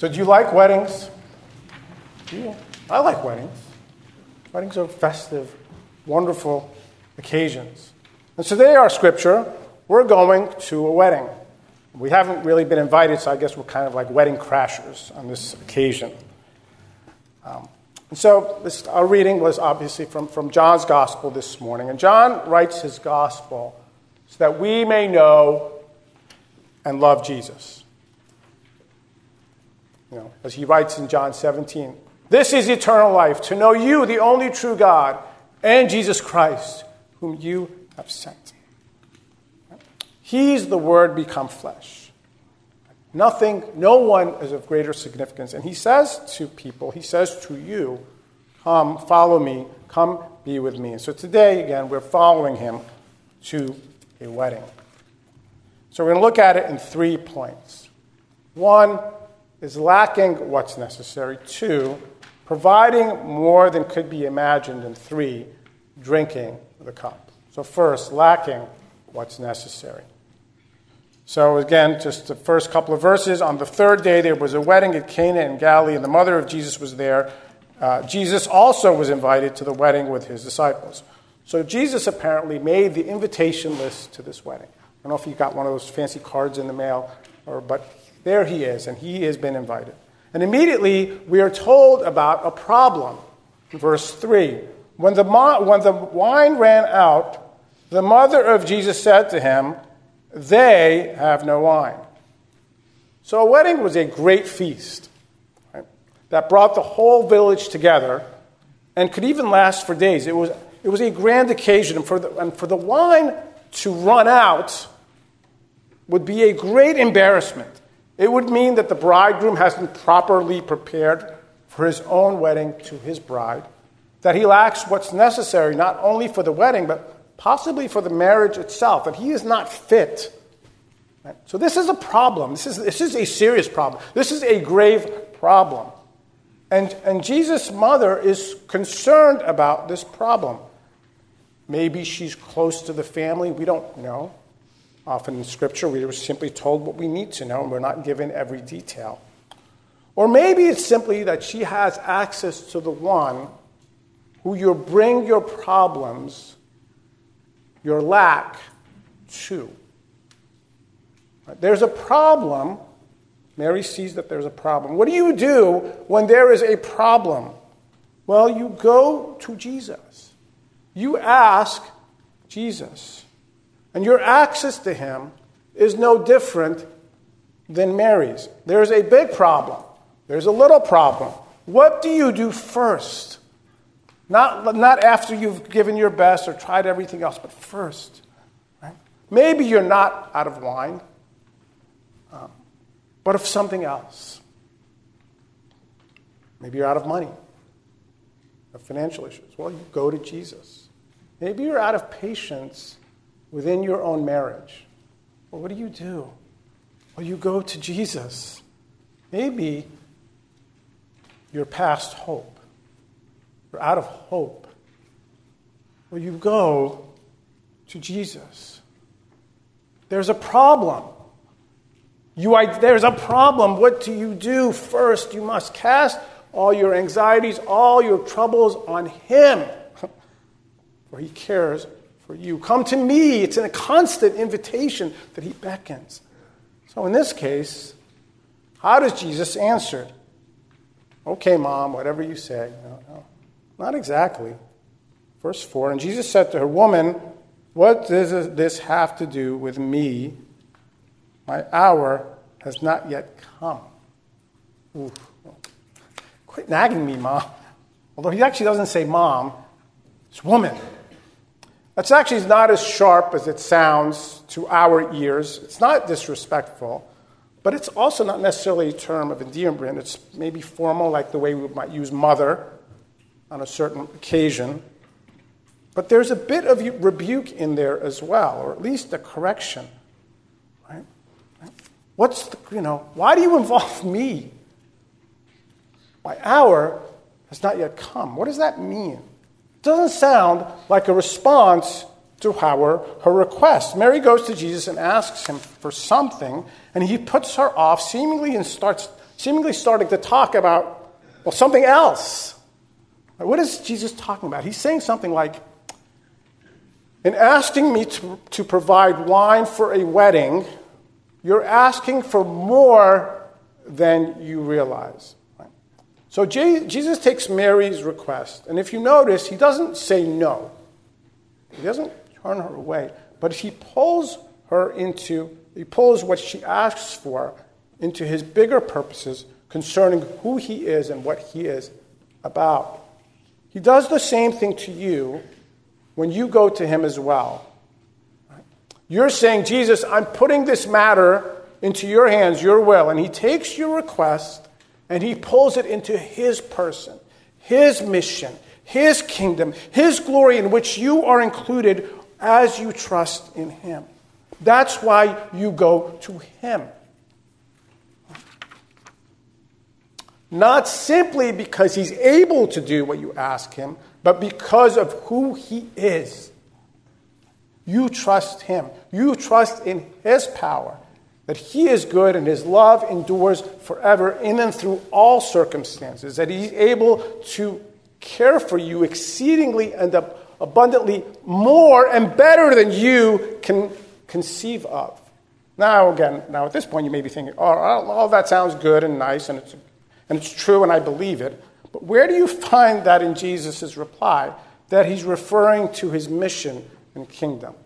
So do you like weddings? Yeah, I like weddings. Weddings are festive, wonderful occasions. And so today our scripture, we're going to a wedding. We haven't really been invited, so I guess we're kind of like wedding crashers on this occasion. And so our reading was obviously from John's gospel this morning. And John writes his gospel so that we may know and love Jesus. As he writes in John 17, "This is eternal life, to know you, the only true God, and Jesus Christ, whom you have sent." He's the Word become flesh. No one is of greater significance. And he says to people, he says to you, come, follow me, come be with me. And so today, again, we're following him to a wedding. So we're going to look at it in 3 points. 1 is lacking what's necessary. 2, providing more than could be imagined. And 3, drinking the cup. So first, lacking what's necessary. So again, just the first couple of verses. On the 3rd day, there was a wedding at Cana in Galilee, and the mother of Jesus was there. Jesus also was invited to the wedding with his disciples. So Jesus apparently made the invitation list to this wedding. I don't know if he got one of those fancy cards in the mail, but there he is, and he has been invited. And immediately, we are told about a problem. In verse 3, when the wine ran out, the mother of Jesus said to him, "They have no wine." So a wedding was a great feast, right, that brought the whole village together and could even last for days. It was a grand occasion, and for the wine to run out would be a great embarrassment. It would mean that the bridegroom hasn't properly prepared for his own wedding to his bride, that he lacks what's necessary not only for the wedding, but possibly for the marriage itself, that he is not fit. Right? So this is a problem. This is a serious problem. This is a grave problem. And Jesus' mother is concerned about this problem. Maybe she's close to the family. We don't know. Often in Scripture, we are simply told what we need to know, and we're not given every detail. Or maybe it's simply that she has access to the one who you bring your problems, your lack, to. There's a problem. Mary sees that there's a problem. What do you do when there is a problem? Well, you go to Jesus. You ask Jesus. And your access to him is no different than Mary's. There's a big problem. There's a little problem. What do you do first? Not after you've given your best or tried everything else, but first. Right? Maybe you're not out of wine, but of something else. Maybe you're out of money, of financial issues. Well, you go to Jesus. Maybe you're out of patience within your own marriage. Well, what do? Well, you go to Jesus. Maybe you're past hope. You're out of hope. Well, you go to Jesus. There's a problem. There's a problem. What do you do? First, you must cast all your anxieties, all your troubles on him, for he cares for you. Come to me. It's a constant invitation that he beckons. So in this case, how does Jesus answer? Okay, Mom, whatever you say. No, not exactly. Verse 4, and Jesus said to her, "Woman, what does this have to do with me? My hour has not yet come." Ooh. Quit nagging me, Mom. Although he actually doesn't say Mom, it's woman. That's actually not as sharp as it sounds to our ears. It's not disrespectful, but it's also not necessarily a term of endearment. It's maybe formal, like the way we might use mother on a certain occasion. But there's a bit of rebuke in there as well, or at least a correction. Right? Why do you involve me? My hour has not yet come. What does that mean? It doesn't sound like a response to her request. Mary goes to Jesus and asks him for something, and he puts her off seemingly and starts seemingly starting to talk about, well, something else. What is Jesus talking about? He's saying something like, in asking me to provide wine for a wedding, you're asking for more than you realize. Right? So Jesus takes Mary's request, and if you notice, he doesn't say no. He doesn't turn her away, but he pulls what she asks for into his bigger purposes concerning who he is and what he is about. He does the same thing to you when you go to him as well. You're saying, Jesus, I'm putting this matter into your hands, your will. And he takes your request and he pulls it into his person, his mission, his kingdom, his glory in which you are included as you trust in him. That's why you go to him. Not simply because he's able to do what you ask him, but because of who he is. You trust him. You trust in his power, that he is good and his love endures forever in and through all circumstances, that he's able to care for you exceedingly and abundantly more and better than you can conceive of. Now at this point you may be thinking, all that sounds good and nice and it's true and I believe it. But where do you find that in Jesus' reply, that he's referring to his mission and kingdom?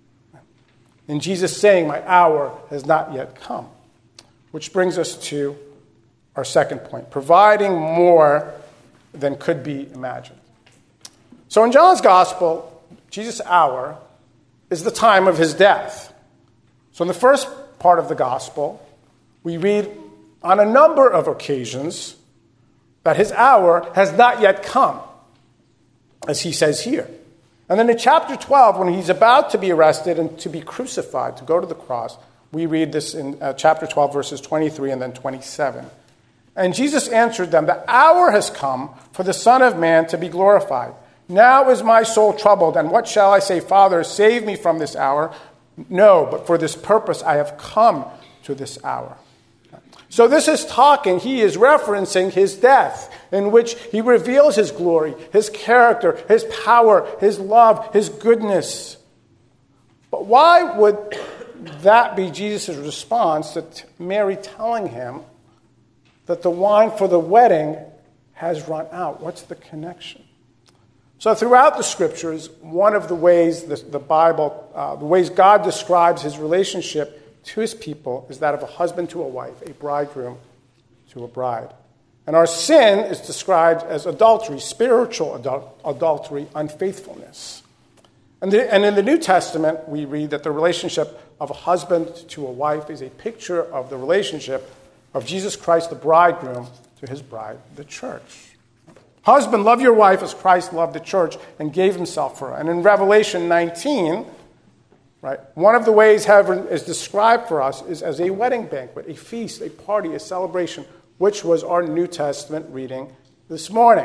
And Jesus saying, my hour has not yet come. Which brings us to our second point, providing more than could be imagined. So in John's gospel, Jesus' hour is the time of his death. So in the first part of the gospel, we read on a number of occasions that his hour has not yet come, as he says here. And then in chapter 12, when he's about to be arrested and to be crucified, to go to the cross, we read this in chapter 12, verses 23 and then 27. And Jesus answered them, the hour has come for the Son of Man to be glorified. Now is my soul troubled, and what shall I say? Father, save me from this hour. No, but for this purpose I have come to this hour. So this is he is referencing his death, in which he reveals his glory, his character, his power, his love, his goodness. But why would that be Jesus' response to Mary telling him that the wine for the wedding has run out? What's the connection? So throughout the scriptures, one of the ways the ways God describes his relationship to his people is that of a husband to a wife, a bridegroom to a bride. And our sin is described as adultery, spiritual adultery, unfaithfulness. And in the New Testament, we read that the relationship of a husband to a wife is a picture of the relationship of Jesus Christ, the bridegroom, to his bride, the church. Husband, love your wife as Christ loved the church and gave himself for her. And in Revelation 19, right, one of the ways heaven is described for us is as a wedding banquet, a feast, a party, a celebration, which was our New Testament reading this morning.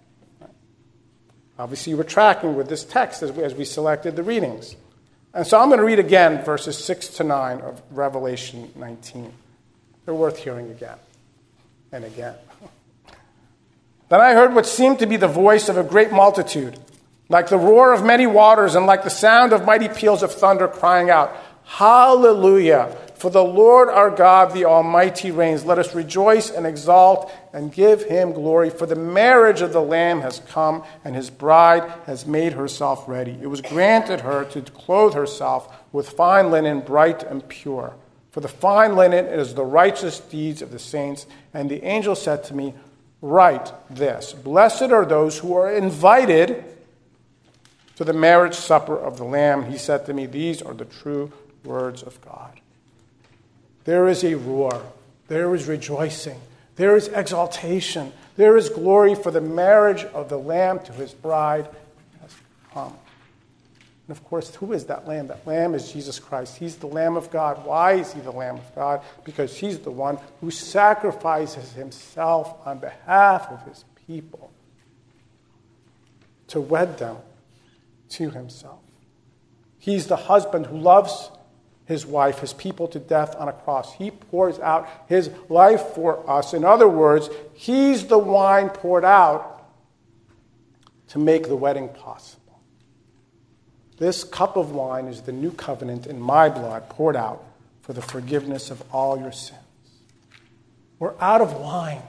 Obviously, you were tracking with this text as we selected the readings. And so I'm going to read again verses 6 to 9 of Revelation 19. They're worth hearing again and again. Then I heard what seemed to be the voice of a great multitude, like the roar of many waters and like the sound of mighty peals of thunder, crying out, Hallelujah! For the Lord our God, the Almighty, reigns. Let us rejoice and exalt and give him glory. For the marriage of the Lamb has come, and his bride has made herself ready. It was granted her to clothe herself with fine linen, bright and pure. For the fine linen is the righteous deeds of the saints. And the angel said to me, write this, blessed are those who are invited to the marriage supper of the Lamb. He said to me, these are the true words of God. There is a roar. There is rejoicing. There is exaltation. There is glory, for the marriage of the Lamb to his bride has come. And of course, who is that Lamb? That Lamb is Jesus Christ. He's the Lamb of God. Why is he the Lamb of God? Because he's the one who sacrifices himself on behalf of his people to wed them to himself. He's the husband who loves his wife, his people to death on a cross. He pours out his life for us. In other words, he's the wine poured out to make the wedding possible. This cup of wine is the new covenant in my blood poured out for the forgiveness of all your sins. We're out of wine.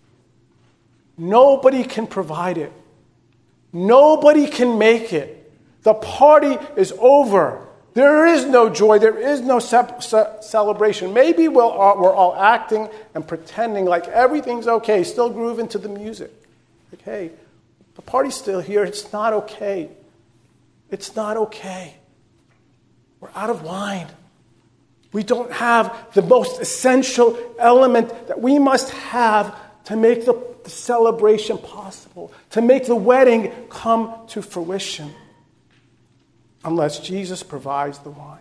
Nobody can provide it. Nobody can make it. The party is over. There is no joy. There is no celebration. Maybe we're all acting and pretending like everything's okay, still grooving to the music. Like, hey, the party's still here. It's not okay. It's not okay. We're out of wine. We don't have the most essential element that we must have to make the celebration possible, to make the wedding come to fruition, unless Jesus provides the wine.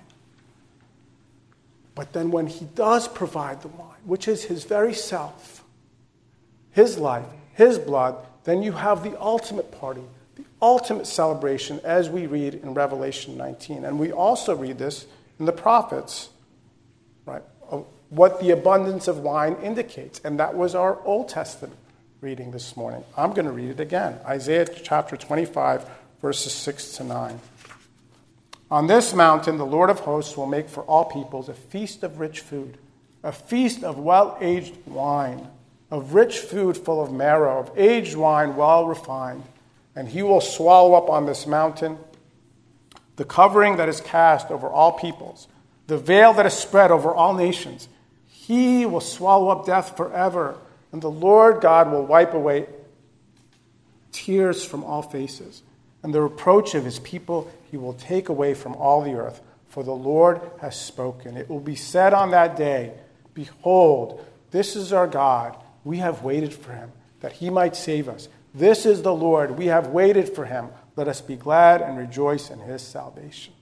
But then when he does provide the wine, which is his very self, his life, his blood, then you have the ultimate party, the ultimate celebration, as we read in Revelation 19. And we also read this in the prophets, right? What the abundance of wine indicates. And that was our Old Testament reading this morning. I'm going to read it again. Isaiah chapter 25, verses 6 to 9. On this mountain, the Lord of hosts will make for all peoples a feast of rich food, a feast of well-aged wine, of rich food full of marrow, of aged wine well refined. And he will swallow up on this mountain the covering that is cast over all peoples, the veil that is spread over all nations. He will swallow up death forever, and the Lord God will wipe away tears from all faces. And the reproach of his people he will take away from all the earth, for the Lord has spoken. It will be said on that day, behold, this is our God. We have waited for him, that he might save us. This is the Lord. We have waited for him. Let us be glad and rejoice in his salvation.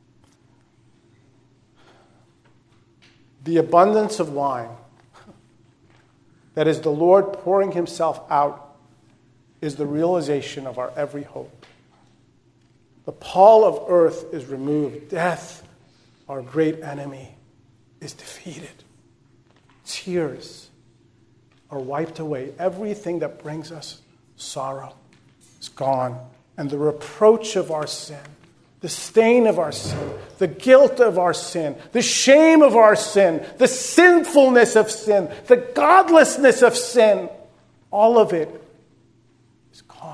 The abundance of wine, that is the Lord pouring himself out, is the realization of our every hope. The pall of earth is removed. Death, our great enemy, is defeated. Tears are wiped away. Everything that brings us sorrow is gone. And the reproach of our sin, the stain of our sin, the guilt of our sin, the shame of our sin, the sinfulness of sin, the godlessness of sin, all of it is gone.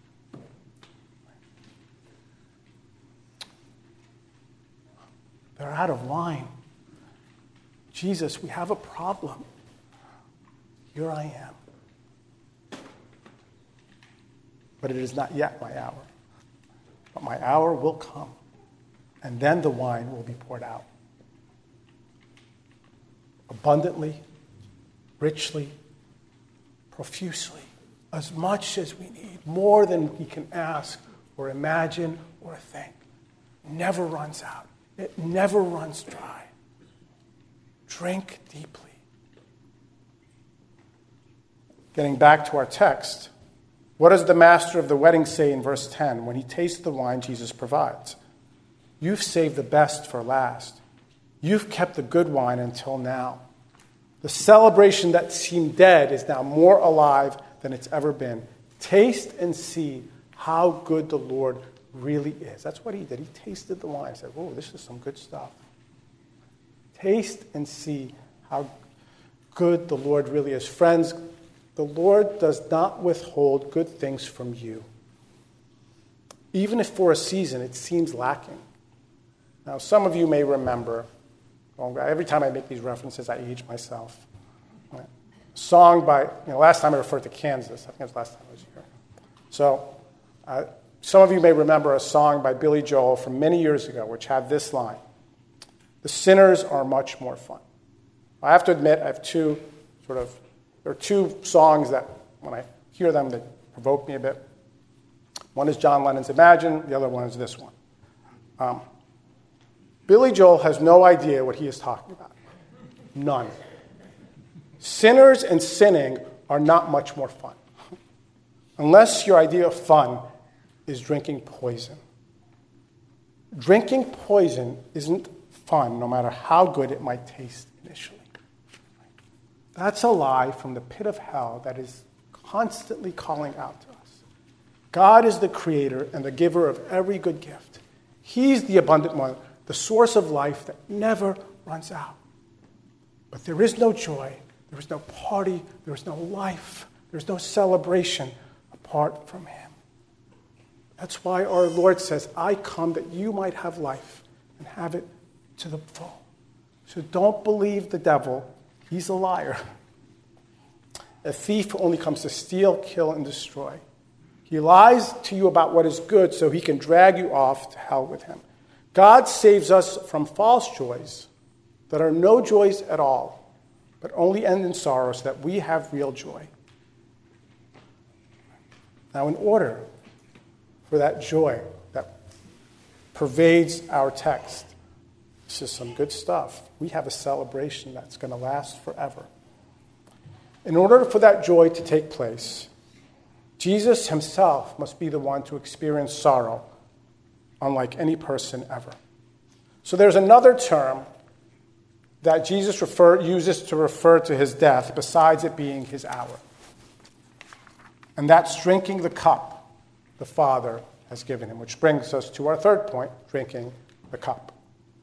They're out of wine. Jesus, we have a problem. Here I am. But it is not yet my hour. But my hour will come, and then the wine will be poured out. Abundantly, richly, profusely, as much as we need, more than we can ask or imagine or think. Never runs out. It never runs dry. Drink deeply. Getting back to our text, what does the master of the wedding say in verse 10 when he tastes the wine Jesus provides? You've saved the best for last. You've kept the good wine until now. The celebration that seemed dead is now more alive than it's ever been. Taste and see how good the Lord really is. That's what he did. He tasted the wine and said, whoa, this is some good stuff. Taste and see how good the Lord really is. Friends, the Lord does not withhold good things from you, even if for a season it seems lacking. Now, some of you may remember, every time I make these references, I age myself. Right? Song by, last time I referred to Kansas. I think it was last time I was here. So, some of you may remember a song by Billy Joel from many years ago, which had this line: "The sinners are much more fun." I have to admit, I have there are two songs that, when I hear them, they provoke me a bit. One is John Lennon's Imagine, the other one is this one. Billy Joel has no idea what he is talking about. None. Sinners and sinning are not much more fun. Unless your idea of fun is drinking poison. Drinking poison isn't fun, no matter how good it might taste initially. That's a lie from the pit of hell that is constantly calling out to us. God is the creator and the giver of every good gift. He's the abundant one, the source of life that never runs out. But there is no joy, there is no party, there is no life, there is no celebration apart from him. That's why our Lord says, I come that you might have life and have it to the full. So don't believe the devil. He's a liar. A thief only comes to steal, kill, and destroy. He lies to you about what is good so he can drag you off to hell with him. God saves us from false joys that are no joys at all, but only end in sorrow so that we have real joy. Now, in order for that joy that pervades our text, this is some good stuff. We have a celebration that's going to last forever. In order for that joy to take place, Jesus himself must be the one to experience sorrow, unlike any person ever. So there's another term that Jesus uses to refer to his death, besides it being his hour. And that's drinking the cup the Father has given him, which brings us to our third point, drinking the cup.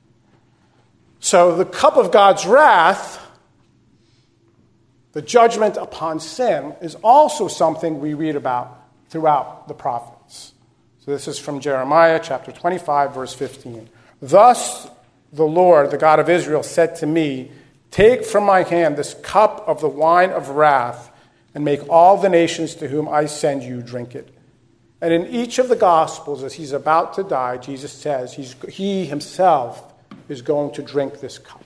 So the cup of God's wrath, the judgment upon sin, is also something we read about throughout the prophets. So this is from Jeremiah chapter 25, verse 15. Thus the Lord, the God of Israel, said to me, take from my hand this cup of the wine of wrath and make all the nations to whom I send you drink it. And in each of the Gospels, as he's about to die, Jesus says he himself is going to drink this cup.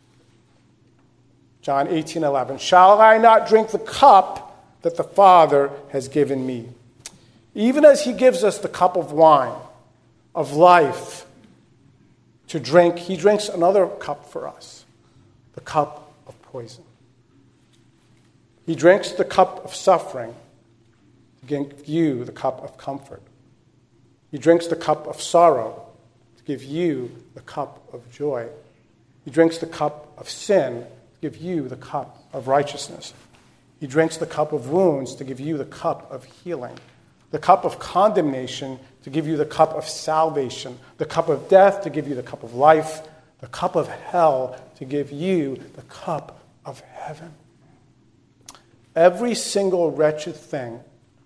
John 18:11, shall I not drink the cup that the Father has given me? Even as he gives us the cup of wine, of life, to drink, he drinks another cup for us, the cup of poison. He drinks the cup of suffering to give you the cup of comfort. He drinks the cup of sorrow to give you the cup of joy. He drinks the cup of sin to give you the cup of righteousness. He drinks the cup of wounds to give you the cup of healing. The cup of condemnation to give you the cup of salvation. The cup of death to give you the cup of life. The cup of hell to give you the cup of heaven. Every single wretched thing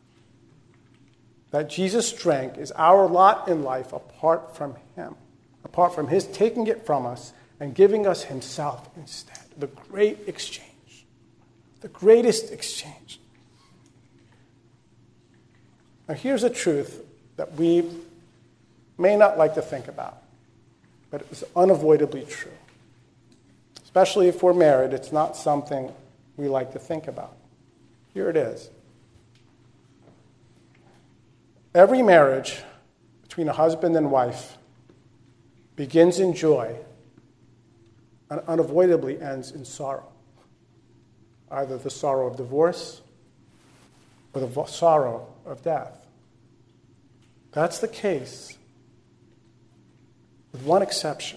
that Jesus drank is our lot in life apart from him, apart from his taking it from us and giving us himself instead. The great exchange, the greatest exchange. Now here's a truth that we may not like to think about, but it is unavoidably true. Especially if we're married, it's not something we like to think about. Here it is. Every marriage between a husband and wife begins in joy and unavoidably ends in sorrow. Either the sorrow of divorce or the sorrow of death. That's the case, with one exception.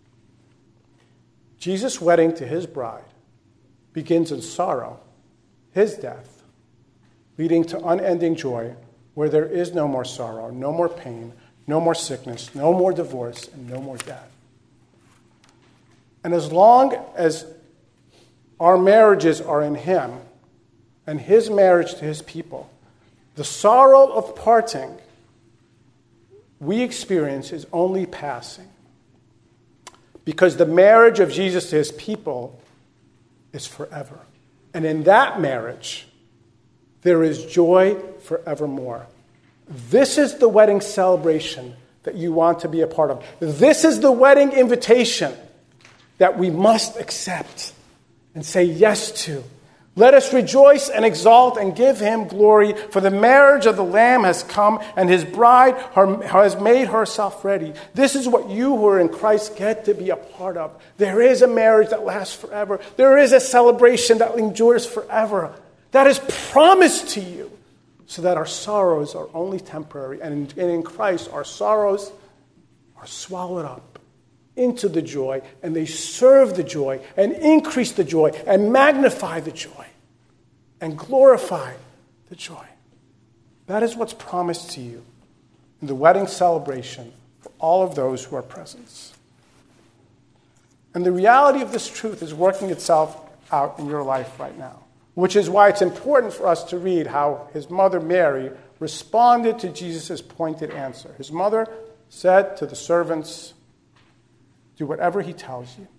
Jesus' wedding to his bride begins in sorrow, his death, leading to unending joy, where there is no more sorrow, no more pain, no more sickness, no more divorce, and no more death. And as long as our marriages are in him and his marriage to his people, the sorrow of parting we experience is only passing. Because the marriage of Jesus to his people is forever. And in that marriage, there is joy forevermore. This is the wedding celebration that you want to be a part of. This is the wedding invitation that we must accept and say yes to. Let us rejoice and exalt and give him glory, for the marriage of the Lamb has come, and his bride has made herself ready. This is what you who are in Christ get to be a part of. There is a marriage that lasts forever. There is a celebration that endures forever. That is promised to you, so that our sorrows are only temporary, and in Christ our sorrows are swallowed up into the joy, and they serve the joy, and increase the joy, and magnify the joy, and glorify the joy. That is what's promised to you in the wedding celebration for all of those who are present. And the reality of this truth is working itself out in your life right now, which is why it's important for us to read how his mother Mary responded to Jesus' pointed answer. His mother said to the servants, "Do whatever he tells you."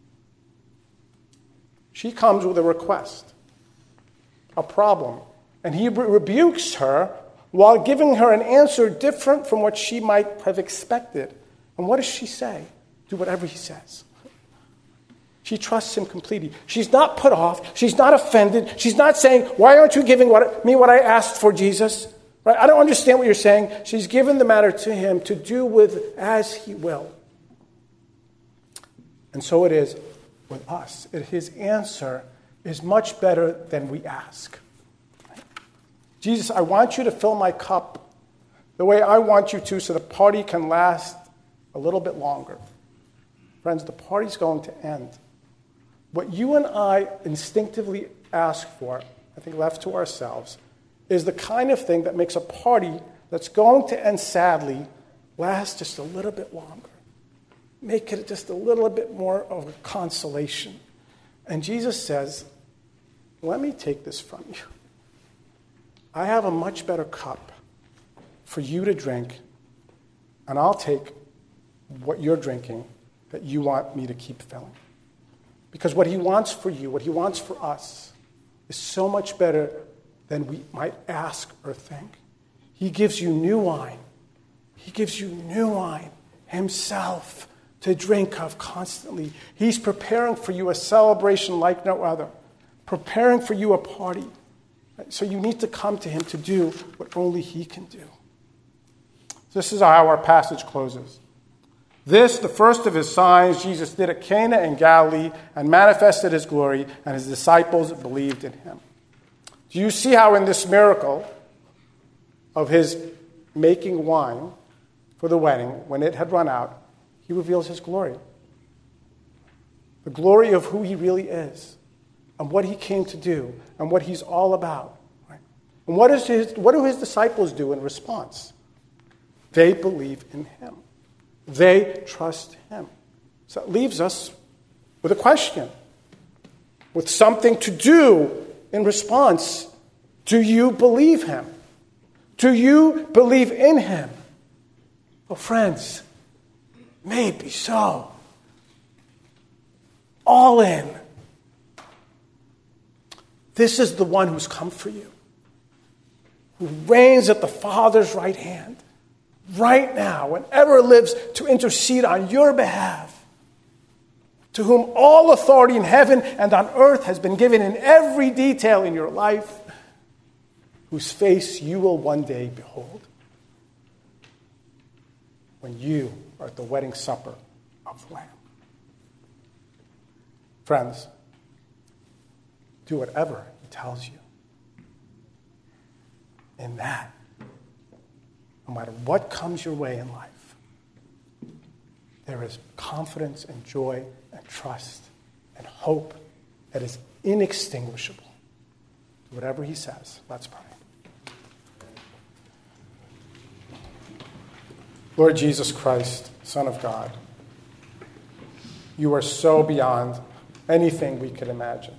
She comes with a request, a problem, and he rebukes her while giving her an answer different from what she might have expected. And what does she say? Do whatever he says. She trusts him completely. She's not put off. She's not offended. She's not saying, "Why aren't you giving me what I asked for, Jesus?" Right? I don't understand what you're saying. She's given the matter to him to do with as he will. And so it is with us. His answer is much better than we ask. Jesus, I want you to fill my cup the way I want you to so the party can last a little bit longer. Friends, the party's going to end. What you and I instinctively ask for, I think left to ourselves, is the kind of thing that makes a party that's going to end sadly last just a little bit longer. Make it just a little bit more of a consolation. And Jesus says, let me take this from you. I have a much better cup for you to drink, and I'll take what you're drinking that you want me to keep filling. Because what he wants for you, what he wants for us, is so much better than we might ask or think. He gives you new wine. He gives you new wine himself to drink of constantly. He's preparing for you a celebration like no other, preparing for you a party. So you need to come to him to do what only he can do. This is how our passage closes. This, the first of his signs, Jesus did at Cana in Galilee and manifested his glory, and his disciples believed in him. Do you see how in this miracle of his making wine for the wedding, when it had run out, he reveals his glory? The glory of who he really is, and what he came to do, and what he's all about. Right? And what do his disciples do in response? They believe in him. They trust him. So it leaves us with a question, with something to do in response. Do you believe him? Do you believe in him? Well, friends, maybe so. All in. This is the one who's come for you, who reigns at the Father's right hand, right now, and ever lives to intercede on your behalf, to whom all authority in heaven and on earth has been given in every detail in your life, whose face you will one day behold when you are at the wedding supper of the Lamb. Friends, do whatever he tells you. In that, no matter what comes your way in life, there is confidence and joy and trust and hope that is inextinguishable. Whatever he says, let's pray. Lord Jesus Christ, Son of God, you are so beyond anything we could imagine.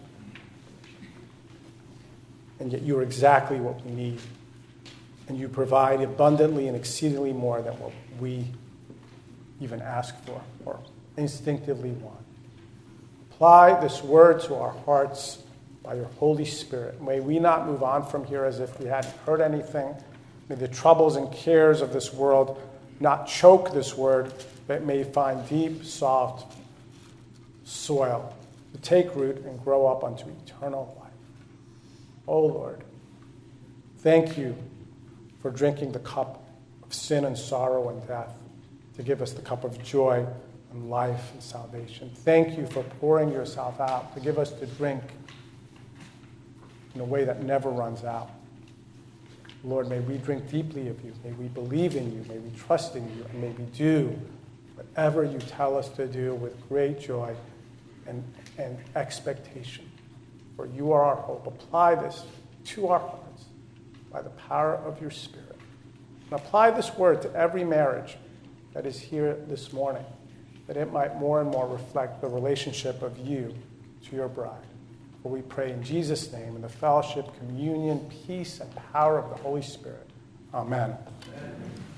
And yet you are exactly what we need. And you provide abundantly and exceedingly more than what we even ask for or instinctively want. Apply this word to our hearts by your Holy Spirit. May we not move on from here as if we hadn't heard anything. May the troubles and cares of this world not choke this word, but may find deep, soft soil to take root and grow up unto eternal life. Oh Lord, thank you for drinking the cup of sin and sorrow and death to give us the cup of joy and life and salvation. Thank you for pouring yourself out to give us to drink in a way that never runs out. Lord, may we drink deeply of you. May we believe in you. May we trust in you. And may we do whatever you tell us to do with great joy and expectation. For you are our hope. Apply this to our hearts by the power of your Spirit. And apply this word to every marriage that is here this morning, that it might more and more reflect the relationship of you to your bride. For we pray in Jesus' name, in the fellowship, communion, peace, and power of the Holy Spirit. Amen. Amen.